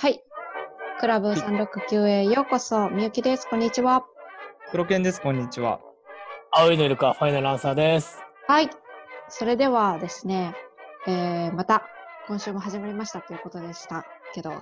はい。クラブ369へようこそ。みゆきです。こんにちは。 黒犬です。こんにちは。 青いのいるか、ファイナルアンサーです。 はい。それではですね、また今週も始まりましたということでしたけど、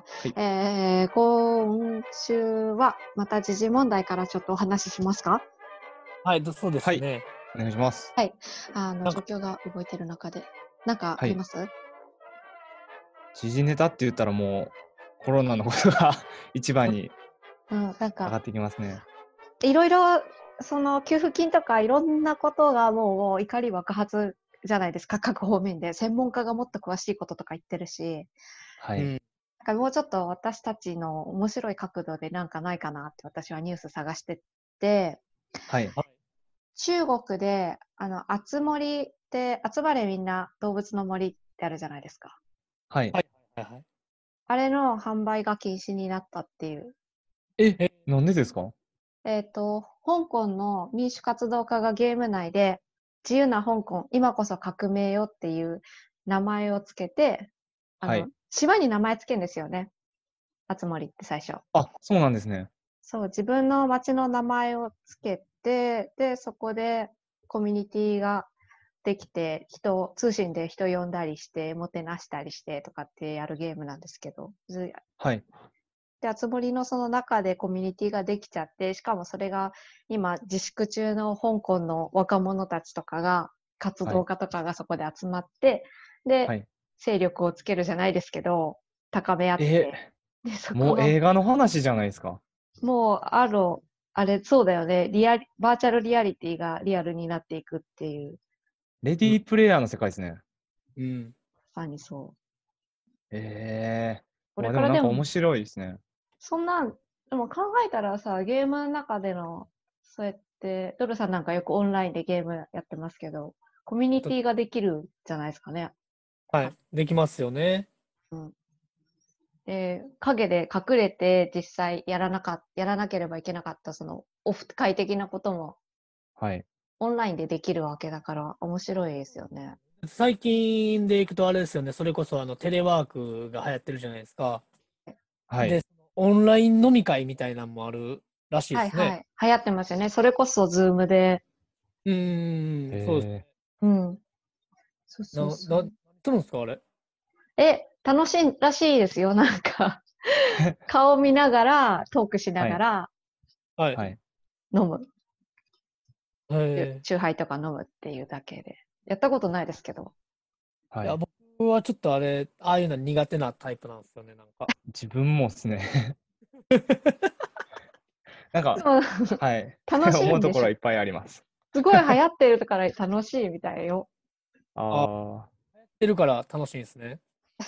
今週はまた時事問題からちょっとお話ししますか？ はい、そうですね。 お願いします。 はい。 なんか状況が動いてる中で、なんかあります？ 時事ネタって言ったらもうコロナのことが一番になん上がか、 ってきますね。 いろいろ、その給付金とかいろんなことがもう怒り爆発じゃないですか、各方面で。専門家がもっと詳しいこととか言ってるし、 はい。 うん、 なんかもうちょっと私たちの面白い角度でなんかないかなって私はニュース探してて、 はい。 中国で、あつ森って、集まれみんな動物の森ってあるじゃないですか。 はい。 はいはいはい。 あれの販売が禁止になったっていう。 え、 なんでですか？ 香港の民主活動家がゲーム内で、自由な香港、今こそ革命よっていう名前をつけて、 はい。 島に名前つけるんですよね。あつ森って最初。 あ、そうなんですね。 そう、自分の町の名前をつけて、で、そこでコミュニティができて、通信で人呼んだりして、もてなしたりしてとかってやるゲームなんですけど、 はい。 で、あつ森のその中でコミュニティができちゃって、しかもそれが今自粛中の香港の若者たちとかが、活はい。 動家とかがそこで集まって、で、 はい。 勢力をつけるじゃないですけど、高め合っえ、 て、で、そこのもう映画の話じゃないですか。 もう、あれ、そうだよね。バーチャルリアリティがリアルになっていくっていう、 レディープレイヤーの世界ですね。 うん。 まさにそう。こまれあでもなんか面からでも、 白いですね。 そんな、でも考えたらさ、ゲームの中での、そうやって、ドルさんなんかよくオンラインでゲームやってますけど、コミュニティができるじゃないですかね。 はい、できますよね。 うん。で、影で隠れて実際やらなければいけなかった、その、オフ会的なこともはい。 オンラインでできるわけだから面白いですよね。 最近でいくとあれですよね、それこそテレワークが流行ってるじゃないですか。で、 はい。 オンライン飲み会みたいなのもあるらしいですね。 はいはい。流行ってますよね。それこそズームで。 そうです。 えうん。そうそうそう。 するんですか、あれ。 楽しいらしいですよ。なんか顔見ながら、トークしなはい。 がらはい。 はい。 飲む。 へチューハイとか飲むっていうだけで。やったことないですけど。 いや、 はい。 僕はちょっとああいうの苦手なタイプなんですよね、なんか。 自分もですね。なんか、 でもはい。 楽しい思うんでしょ。 ところはいっぱいあります。 すごい流行ってるから楽しいみたいよ。 あ、 あやってるから楽しいんですね。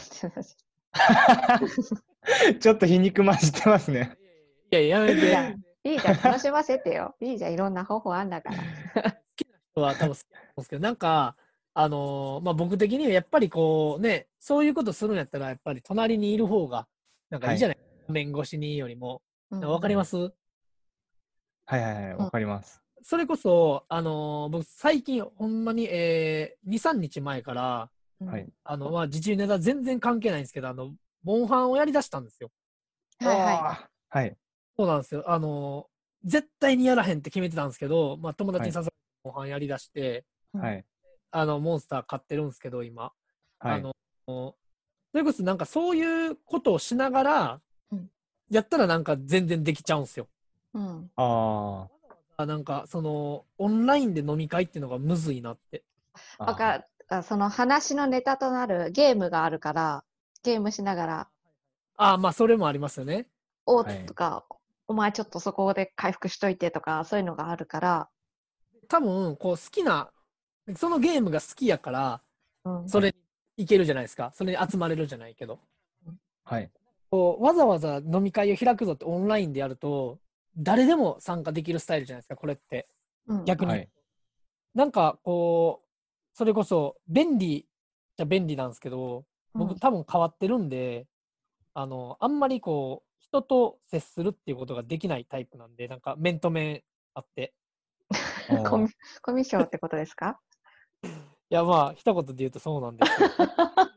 あ。ちょっと皮肉混じってますね。 いや、やめて。 いいじゃん。いいじゃん。楽しませてよ。いいじゃん。いろんな方法あんだから。 人は多分好きだと思うんですけど、なんか、まあ、僕的にはやっぱりこうね、そういうことするんやったら、やっぱり隣にいる方が、なんかいはい。 いじゃない。画面越しによりも。 うんうんわかります？ はいはいはい、 うん。 わかります。 それこそ、僕最近、ほんまに、2、3日前から、 はい。 まあ、自治ネタ全然関係ないんですけど、モンハンをやりだしたんですよ。 はいはい。 おー、はい、 そうなんですよ。絶対にやらへんって決めてたんですけど、まあ、友はい、 達に誘われてモンハンやりだして、 うん。 はい、 モンスター買ってるんですけど、今。 はい。 あの、それこそなんかそういうことをしながら、 うん。 やったらなんか全然できちゃうんですよ。 うん。 あなんかオンラインで飲み会っていうのがむずいなって。 ー、 わかその話のネタとなるゲームがあるから、ゲームしながら、 まあそれもありますよね。 おはい。 とか、お前ちょっとそこで回復しといてとか、そういうのがあるから、 多分、こう好きな、そのゲームが好きやから、 うん。 それはい、 に行けるじゃないですか。それに集まれるじゃないけど。 はい。 こうわざわざ飲み会を開くぞってオンラインでやると、誰でも参加できるスタイルじゃないですか、これって。 うん。 逆に。 はい。 なんかこう、それこそ便利じゃ便利なんですけど、 うん。 僕多分変わってるんで、あんまりこう、人と接するっていうことができないタイプなんで、なんか面と面あって。 コミ、 おー、 コミュ障ってことですか？ いやまあ、一言で言うとそうなんですよ。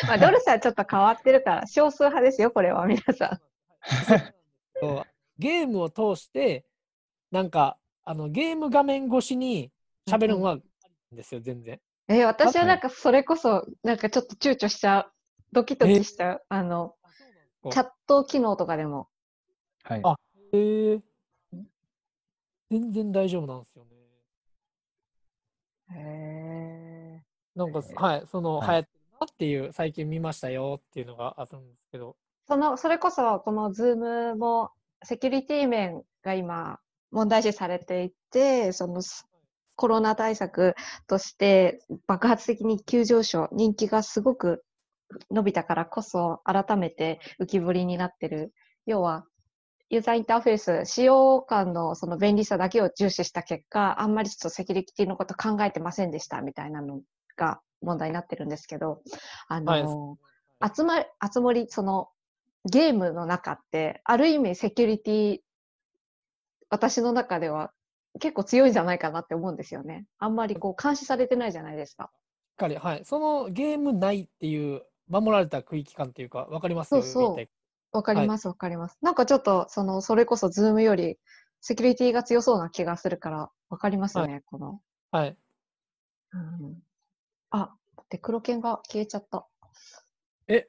まあ、ドルスはちょっと変わってるから、少数派ですよ、これは皆さそうゲームを通して、なんか、ゲーム画面越しにん。 喋るのは、いいんですよ、全然。 私ははい。 なんかそれこそ、なんかちょっと躊躇しちゃう。ドキドえキしちゃう。チかャット機能とかでも。 はい。 あへえ、全然大丈夫なんですよね。 へえ。 なんか、はい、 はい。 流行ってるなっていう、最近見ましたよっていうのがあるんですけど。 それこそ、このズームも、セキュリティ面が今、問題視されていて、コロナ対策として爆発的に急上昇、人気がすごく伸びたからこそ、改めて浮き彫りになってる。要は、ユーザーインターフェース、使用感のその便利さだけを重視した結果、あんまりちょっとセキュリティのこと考えてませんでしたみたいなのが問題になってるんですけど、あはい。 の、集まり、ゲームの中って、ある意味セキュリティ、私の中では結構強いんじゃないかなって思うんですよね。あんまりこう監視されてないじゃないですか。 しっかり、はい。そのゲーム内っていう、守られた区域感っていうか、わかりますそうよ、言いたい。 そう。わかりはい。 ます、わかります。なんかちょっと、それこそズームよりセキュリティが強そうな気がするから、わかりますはい。 ね、 はい。 うん。あ、待って、黒剣が消えちゃった。 え、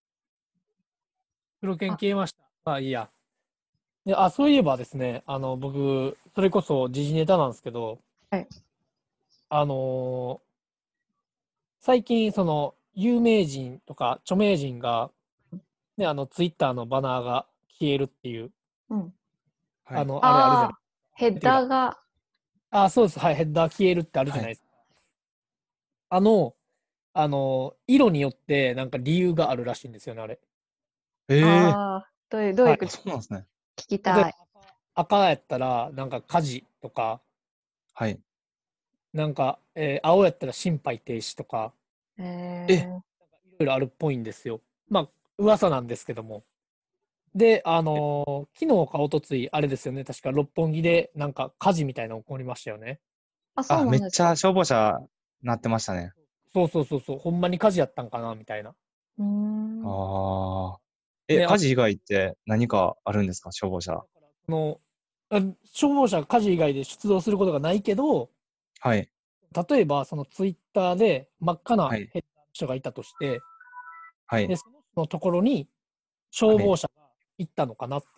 黒剣あ、 消えました。あ、いいや。で、そういえばですね、僕、それこそ時事ネタなんですけど、 はい。 あのー最近、有名人とか著名人が、ね、ツイッターのバナーが消えるっていう、 うん。 はい。 あれあるじゃない。 ああ、ヘッ出てきた。 ダーが、 そうです。はい。ヘッダー消えるってあるじゃはい。 ないですか。あの、色によってなんか理由があるらしいんですよね、あれ。 ええ、 どういうはい。 あ、そうなんですね。 聞き例えばたい。 赤やったらなんか火事とか、 はい。 なんか、青やったら心肺停止とか、 ええ、 ー、 いろいろあるっぽいんですよ。まあ、噂なんですけども。で、昨日か一昨日あれですよね。確か六本木でなんか火事みたいなの起こりましたよね。 あ、そうあ、めっなんですか。 ちゃ消防車なってましたね。 そうそうそうそう。ほんまに火事やったんかなみたいな。 うーん。 ああ。 ね、 火事以外って何かあるんですか、消防車。 その、消防車が火事以外で出動することがないけど、 はい。 例えばそのツイッターで真っ赤なはい。 ヘッダーの人がいたとして、 はい。 で、その人のところに消はい。 防車が行ったのかなって。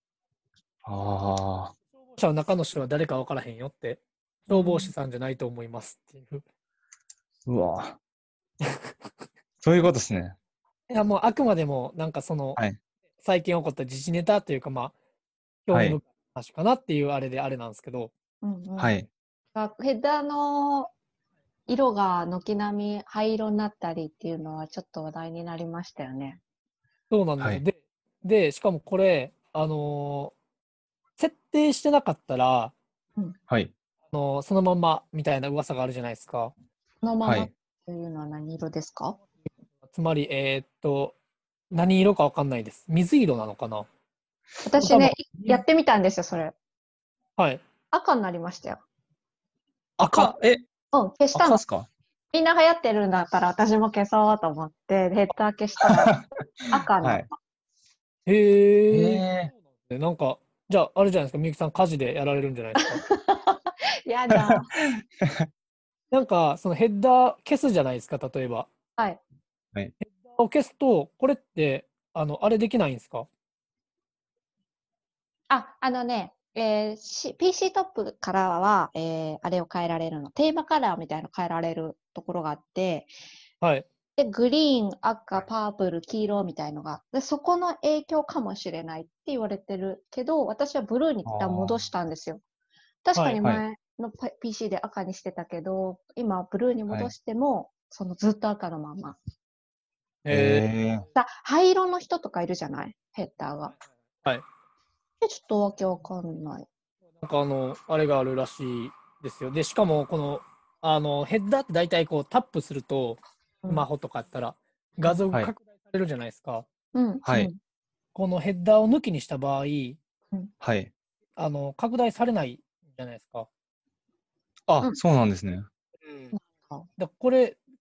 ああ。 消防車の中の人は誰か分からへんよって。消防士うん。 さんじゃないと思いますっていう。 うわ。そういうことですね。 いや、もうあくまでも、なんかはい。 最近起こった時事ネタというか、まあ、興はい。 味深い話かなっていうあれであれなんですけど、 うんうん。 はい。 ヘッダーの色が軒並み灰色になったりっていうのはちょっと話題になりましたよね。 そうなんですよ。 はい。 で、しかもこれ、設定してなかったら、 うん。 はい。 そのまんまみたいな噂があるじゃないですか。 そのままっはい。 ていうのは何色ですか？ つまり、何色かわかんないです。水色なのかな。多分、 私ね、やってみたんですよ、それ。 はい。 赤になりましたよ。 赤。 うん、消したの。 赤っすか？ みんな流行ってるんだったら私も消そうと思って、ヘッダー消したら赤になはい。 った。 へえ。 ええ、 なんか、じゃあ、あれじゃないですか、みゆきさん、火事でやられるんじゃないですか。 やだ。 なんか、そのヘッダー消すじゃないですか、例えば。 はい。 はい。 を消すと、これって、あれできないんですか？ PC トップからは、あれを変えられるの。テーマカラーみたいなの変えられるところがあって、 はい。 で、グリーン、赤、パープル、黄色みたいのが、で、そこの影響かもしれないって言われてるけど、私はブルーに一旦戻しあたんですよ。確かはい。 にあ。はい。 前のPC で赤にしてたけど、今ブルーにはい。 戻しても、ずっと赤のまま。 えええ、 灰色の人とかいるじゃないヘッダーが。 はい。 ちょっとわけわかんない。 なんかあれがあるらしいですよ。で、しかも、ヘッダーって大体こうタップすると、 うん。 スマホとかやったらうん。 画像がはい。 拡大されるじゃないですか。 うん。 はい。 うん。 このヘッダーを抜きにした場合、 うん。 はい。 拡大されないじゃないですか。 あ、 うん。 そうなんですね。 うん。 なんかこれ、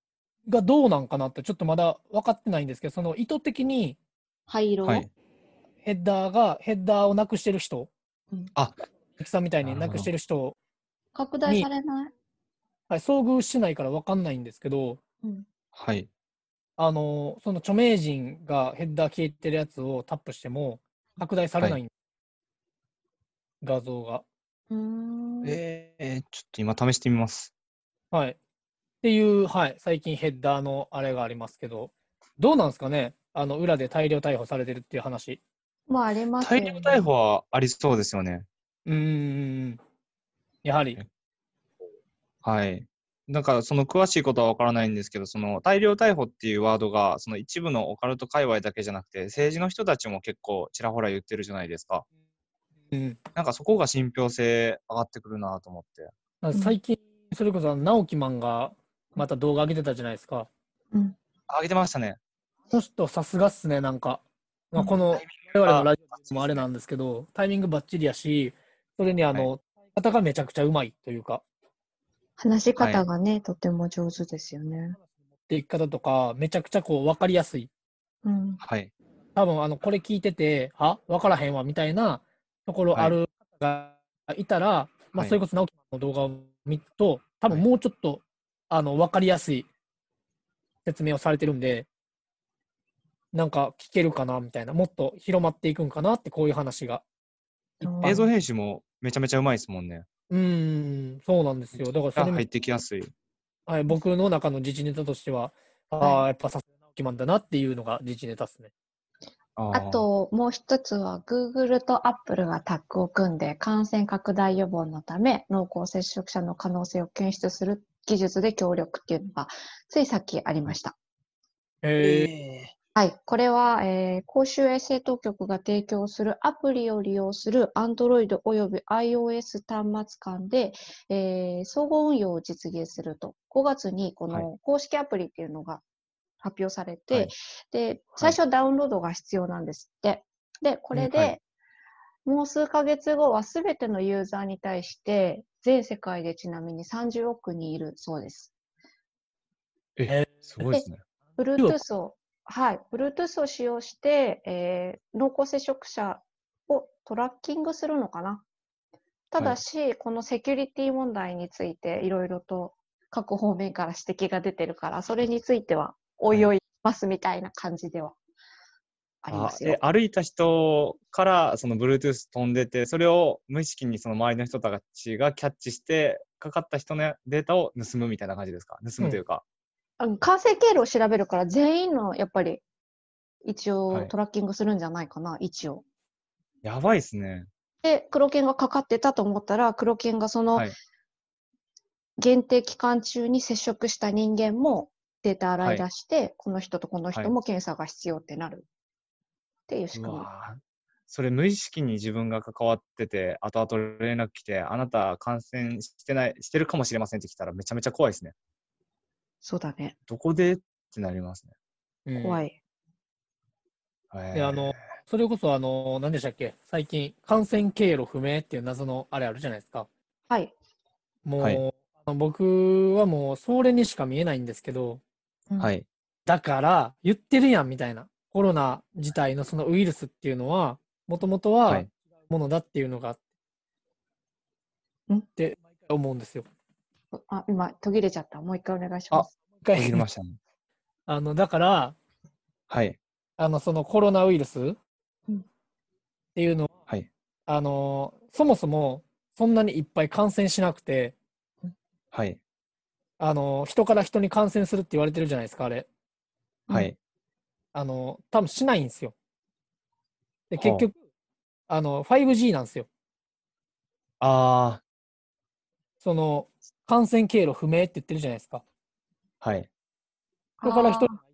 がどうなんかなってちょっとまだ分かってないんですけど、その意図的に灰色、 はい。 ヘッダーをなくしてる人、 うん、 あ、 ミキさんみたいなるほどになくしてる人拡大に、 されない、 はい、遭遇してないから分かんないんですけど、 うん、 はい。 その著名人がヘッダー消えてるやつをタップしても拡大されはい。 ない画像が。 うーん。 ちょっと今試してみます。 はい。っていう、はい、最近ヘッダーのあれがありますけど、どうなんですかね、裏で大量逮捕されてるっていう話。 まあ、あります大量よね。 逮捕はありそうですよね。 うーん、やはり。 はい。なんかその詳しいことはわからないんですけど、その大量逮捕っていうワードが、その一部のオカルト界隈だけじゃなくて、政治の人たちも結構ちらほら言ってるじゃないですか。 うん、 なんかそこが信憑性上がってくるなと思って。 最近、それこそ直樹マンがまた動画上げてたじゃないですか。 うん。 あげてましたね。 この人、さすがっすね、なんか。まあ、 うん。 このタイミングが我々のラジオバッチリですね。 もあれなんですけど、タイミングばっちりやし、それにはい。 方がめちゃくちゃうまいというか、 話しはい。 方がね、とても上手ですよね。 っていき方とか、めちゃくちゃこう分かりやすい。 うん。 はい。 多分これ聞いてて、分からへんわみたいなところはい。 ある方がいたら、まあ、 はい。 それこそ直樹さんの動画を見ると、多分はい。 もうちょっと分かりやすい説明をされてるんで、なんか聞けるかなみたいな、もっと広まっていくんかなって、こういう話がいっぱい。 映像編集もめちゃめちゃうまいですもんね。 そうなんですよ。だからそれも、 が入ってきやすい。 はい、僕の中の自治ネタとしては、 はい。 やっぱさすが直樹マンだなっていうのが自治ネタですね。 あああ。 と、もう一つは、Google と Apple がタッグを組んで、感染拡大予防のため、濃厚接触者の可能性を検出する技術で協力っていうのが、ついさっきありはい。 ました。 ええはい。これは、公衆衛生当局が提供するアプリを利用する Android および iOS 端末間で、相互運用を実現すると。5月にこはい。 の公式アプリっていうのが発表されて、 はい。 で、 はい。 最初ダウンロードが必要なんですって。で、これはい。 でもう数ヶ月後はすべてのユーザーに対して、全世界でちなみに30億人いるそうです。 え、 えで、 すごいですね。 中国。 Bluetooth を、はい、Bluetooth を使用して、濃厚接触者をトラッキングするのかな。たはい。 だし、このセキュリティ問題についていろいろと各方面から指摘が出てるから、それについてはおはい。 いおいますみたいな感じではありまあ、 すよ。 歩いた人からその Bluetooth 飛んでて、それを無意識にその周りの人たちがキャッチして、かかった人のデータを盗むみたいな感じですか？盗うん。 むというか。 感染経路を調べるから全員のやっぱり一はい。 応トラッキングするんじゃないかな、一応。 やばいっすね。 で、黒犬がかかってたと思ったら、黒犬がそのはい。 限定期間中に接触した人間もデータ洗いはい。 出して、この人とこのはい。 人も検査が必要ってなるっていう仕う組み。 わぁ。それ無意識に自分が関わってて、後々連絡来て、あなた感染してない、してるかもしれませんって来たらめちゃめちゃ怖いですね。 そうだね。 どこでってなりますね。 うん。 怖い。 で、 えそれこそ、何でしたっけ、最近、感染経路不明っていう謎のあれあるじゃないですか。 はい。 はい。 もう、僕はもう、それにしか見えないんですけど、 うん。 はい。 だから、言ってるやんみたいな。コロナ自体のそのウイルスっていうのは、もともとははい。 ものだっていうのがあっんて、毎回思うんですよ。 今、途切れちゃった。もう一回お願いしまあ、 す。 一回途切れましたね。 だから、 はい。 そのコロナウイルスっうん。 ていうのは、 はい。 そもそもそんなにいっぱい感染しなくて、 はい。 人から人に感染するって言われてるじゃないですか、あれ。 うん。 はい。 多分しないんですよ。で、結は局、5G なんですよ。 あ。あその、感染経路不明って言ってるじゃないですか。 あ。はい。 人から人にあ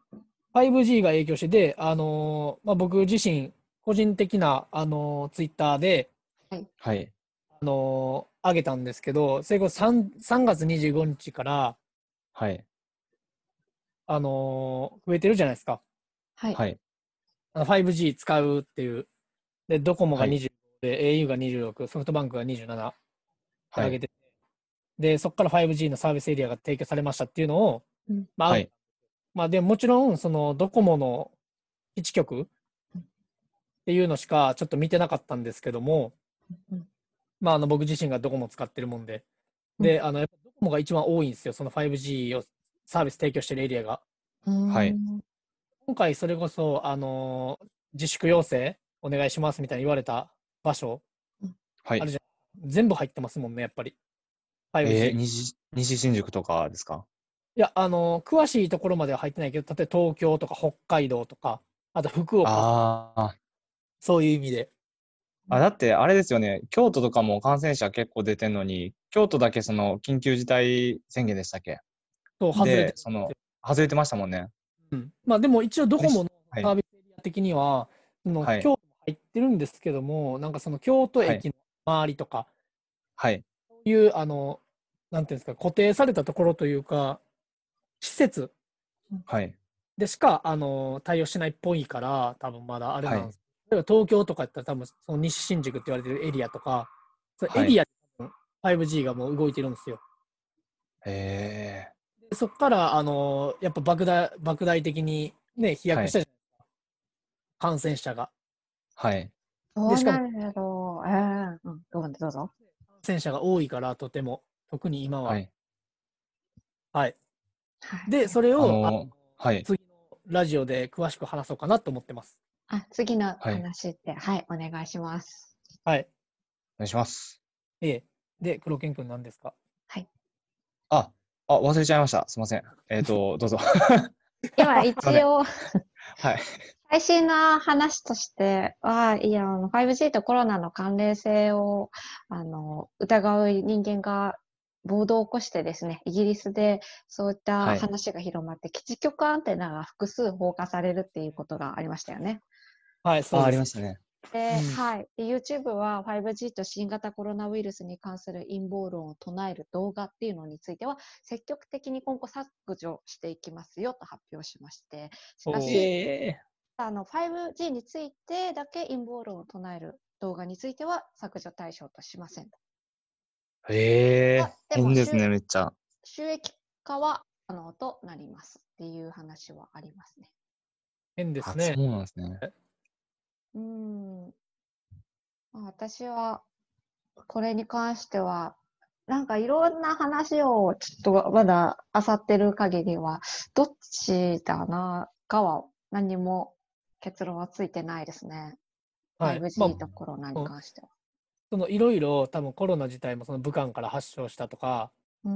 5G が影響してて、まあ、僕自身、個人的な、ツイッターで、 あ、はい。 はい。 上げたんですけど、それこそ3月25日から、 はい。 増えてるじゃないですか。 はい。 はい。 5G 使うっていう。で、ドコモがはい。 25で、au が26、ソフトバンクが27ってはい。 上げてて、で、そこから 5G のサービスエリアが提供されましたっていうのを、 まあ、 はい。 まあでももちろん、そのドコモの基地局っていうのしかちょっと見てなかったんですけども、まあ僕自身がドコモ使ってるもんで、で、やっぱドコモが一番多いんですよ、その 5G をサービス提供してるエリアが。 はい。 今回それこそ、自粛要請お願いしますみたいに言われた場所はい。 あるじゃん。全部入ってますもんね、やっぱり。5G。 西新宿とかですか？ いや、詳しいところまでは入ってないけど、例えば東京とか北海道とか、あと福岡とか、 ああー。 そういう意味で。 あ、だってあれですよね。京都とかも感染者結構出てんのに、京都だけその緊急事態宣言でしたっけ？ そう、外れで、 てその、外れてましたもんね。 る。うん。まあでも一応ドで、 コモのはい。 サービスエリア的には、そのはい。 京都も入ってるんですけども、なんかその京都はい。 駅の周りとか、 はい。 そういう、なんていうんですか、固定されたところというか、施設はい。 でしか、対応してないっぽいから、多分まだあれはい。 なんです。例えば東京とかやったら多分その西新宿って言われてるエリアとか、そのエはい。 リアで多分 5G がもう動いてるんですよ。 へえ。 でそこから、やっぱ莫大的にね、飛はい。 躍したじゃないですか、感染者が。 はい。 で、しかもどうなるけど、どうぞ。 感染者が多いから、とても、特に今は。 はい。 はい。 はい。 で、それを、 はい。 次のラジオで詳しく話そうかなと思ってます。 次のはい。 話で、はい、お願いします。 はい。 お願いします。 ええ。で、黒健君何ですか？ はい。 あ、忘れちゃいました。すいません。どうぞ。 今、 すいません。 一応、 はい。 最新な話としては、いや、5G とコロナの関連性を、疑う人間が暴動を起こしてですね、イギリスでそういったはい。 話が広まって、基地局アンテナが複数放火されるっていうことがありましたよね。 はい、そうあ、あです。 りましたね。 うで、 ん。 はい。で YouTube は 5G と新型コロナウイルスに関する陰謀論を唱える動画っていうのについては、積極的に今後削除していきますよと発表しまして、しかおー。 し、 ええ。 5G についてだけ陰謀論を唱える動画については削除対象としませんと。でも変ですね、めっちゃ。 収益化は可能となりますっていう話はありますね。 あ、 変ですね。 そうなんですね。 うーん。私はこれに関しては、なんかいろんな話をちょっとまだ漁ってる限りは、どっちだなかは何も結論はついてないですね。 はい。まあ、 5G とコロナに関しては。 そのいろいろ多分コロナ自体もその武漢から発症したとかうん。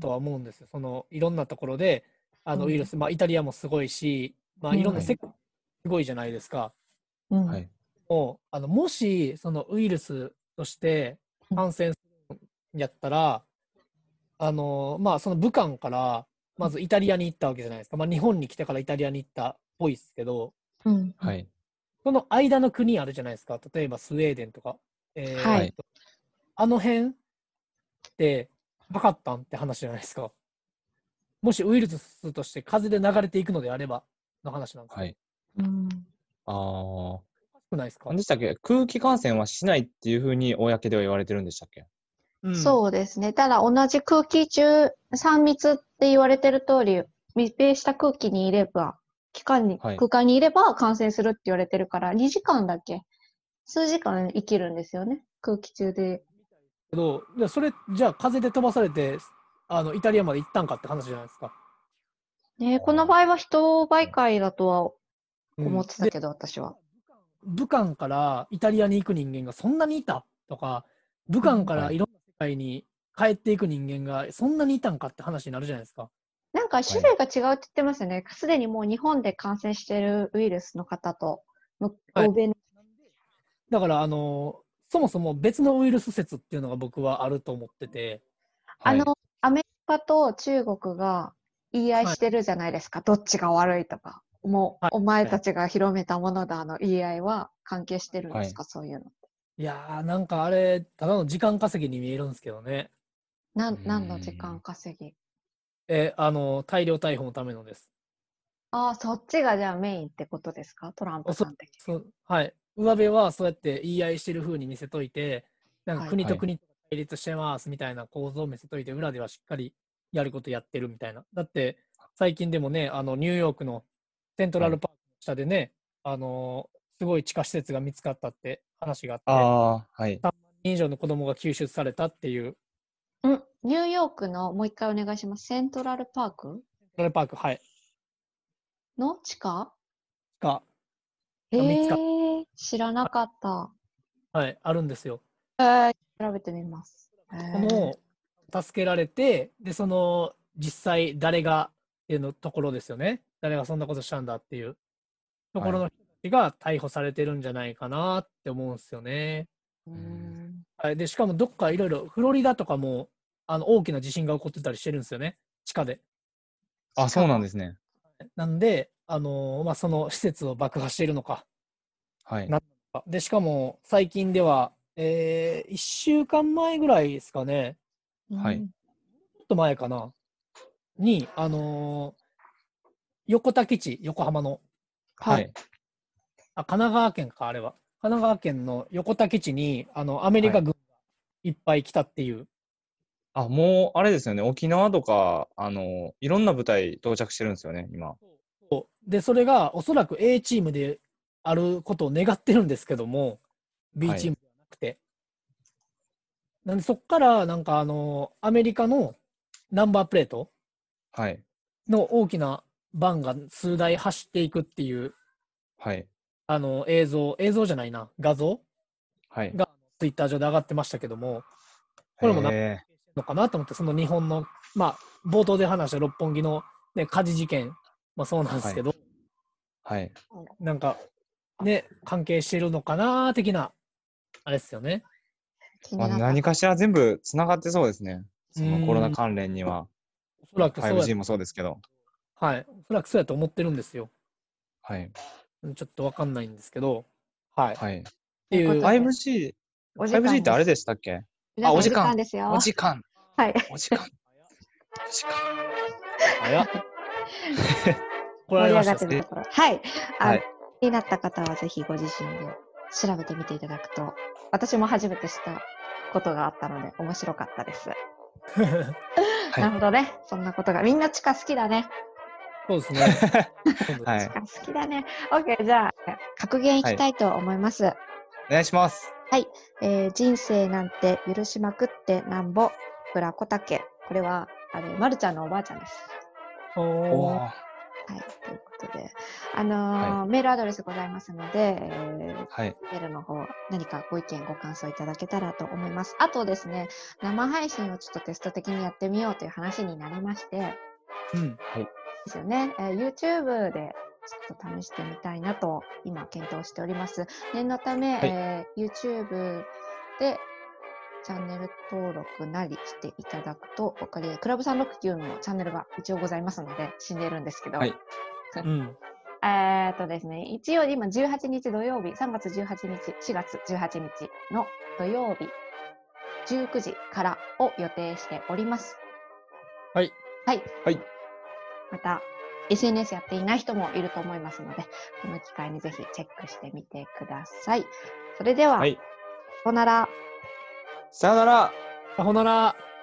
あるとは思うんですよ。そのいろんなところでウイルうん。 ス、まあイタリアもすごいし、まあいろんうん。 はい。 な世界すごいじゃないですか。 うん。 はい。 もしそのウイルスとして感染するんやったら、まあその武漢からまずイタリアに行ったわけじゃないですか。まあ日本に来てからイタリアに行ったっぽいですけど、 うん。 はい。 その間の国あるじゃないですか。例えばスウェーデンとか。 はい。 はい。 あの辺ってかかったんって話じゃないですか。もしウイルスとして風で流れていくのであればの話なんですけど。 はい。 うん。 ああ。 おかしくないですか？ 何でしたっけ？空気感染はしないっていうふうに公では言われてるんでしたっけ？ うん。 そうですね。ただ同じ空気中、3密って言われてる通り、密閉した空気にいれば、 はい。 空間にいれば感染するって言われてるから、2時間だけ、数時間生きるんですよね。空気中で。 けど、それ、じゃあ風で飛ばされて、イタリアまで行ったんかって話じゃないですか。 ね、この場合あは人媒介だとは思っうん。で、 てたけど、私は。 武漢からイタリアに行く人間がそんなにいたとか、武うん、 漢からはい。 いろんな世界に帰っていく人間がそんなにいたんかって話になるじゃないですか。 なんかはい。 種類が違うって言ってますよね。すでにもう日本で感染しているウイルスの方と、 はい。 欧米の、 だから、そもそも別のウイルス説っていうのが僕はあると思ってて、 はい。 アメリカと中国が言い合いはい。 してるじゃないですか。どっちが悪いとか。もう、 はい。 お前はい。 たちが広めたものだ、言い合いは関係してるんではい。 すか、そういうの。 いやー、なんかあれ、ただの時間稼ぎに見えるんですけどね。 う何の時ーん。 間稼ぎ。 大量逮捕のためのです。 ああ、そっちがじゃあメインってことですか、トランプそうさん的に。 はい。上辺はそうやって言い合いしてる風に見せといて、なんかはい。 はい。 国と国と対立してますみたいな構造を見せといて、裏ではしっかりやることやってるみたいな。だって、 最近でもね、ニューヨークのセントラルパークの下でね、すごい地下施設が見つかったって話があって、 ああ、はい。 3万人以上の子供が救出されたっていう、 ニューヨークの、もう一回お願いします。セントラルパークセントラルパーク、はい、 の地下が見つかっ知らなかった。 はい、あるんですよ。 調べてみます。 この助けられて、で、その実際誰がっていうのところですよね。誰がそんなことしたんだっていうところの人たちが逮捕されてるんじゃないかなって思うんですよね。はい、で、しかもどっかいろいろ、フロリダとかも大きな地震が起こってたりしてるんですよね、地下で。 あ、そうなんですね。 なんで、まあ、その施設を爆破しているのか、 はい。 なんとか。で、しかも最近では、1週間前ぐらいですかね、 はい。 ちょっと前かな、に、横田基地、横浜の、 はい。 神奈川県か、あれは。神奈川県の横田基地に、アメリはい。 カ軍がいっぱい来たっていう。 あ、もう、あれですよね。沖縄とか、いろんな部隊到着してるんですよね、今。 そうで、それがおそらく A チームであることを願ってるんですけども、B はい。 チームではなくて。なんで、そこからなんかアメリカのナンバープレートはい。 の大きなバンが数台走っていくっていうはい。 映像じゃないな、画像はい。 がツイッター上で上がってましたけども、これもなんかへえ。 のかなと思って、その日本の、まあ、冒頭で話した六本木の、ね、火事事件、まあそうなんではい。 すけど、 はい。 なんかね、関係してるのかな的な、あれですよね。 まあ、 気になった。 何かしら全部つながってそうですね。 うそのコロナん、 関連には。 おそらくそうや、 5G もそうですけど。 はい、おそらくそうやと思ってるんですよ。 はい。 ちょっとわかんないんですけど、はい。っはい。 ていう、 ということで、 5G、 お時 5G っ間です。 てあれでしたっけ？あ、 皆さんお時お時間。 間ですよ。 お時間。 はい。 お時間。お時間。 早っ、怒ら盛り上がれました。 ってるところ。はい。 はい。 気になった方はぜひご自身で調べてみていただくと、私も初めて知ったことがあったので面白かったです。 はい。 なるほどね。そんなことが。みんな地下好きだね。 そうですね。 はい。 地下好きだね。OK。じゃあ、格言いはい。 きたいと思います。 お願いします。 はい。人生なんて許しまくってなんぼ、倉小竹。これは、まるちゃんのおばあちゃんです。 おー、 おー。 はい。ということで、 はい。 メールアドレスございますので、 はい。 メールの方、何かご意見、ご感想いただけたらと思います。あとですね、生配信をちょっとテスト的にやってみようという話になりまして、 うん。 はい。 ですよね、YouTube でちょっと試してみたいなと今検討しております。念のため、 はい。 YouTube でチャンネル登録なりしていただくと、クラブ369のチャンネルが一応ございますので、死んでるんですけど。 はい。 うん。 ですね、一応今18日土曜日、3月18日、4月18日の土曜日、19時からを予定しております。 はい。 はい。 はい。 また、SNS やっていない人もいると思いますので、この機会にぜひチェックしてみてください。それでは、 はい。 さよなら。 さよなら。 さよなら。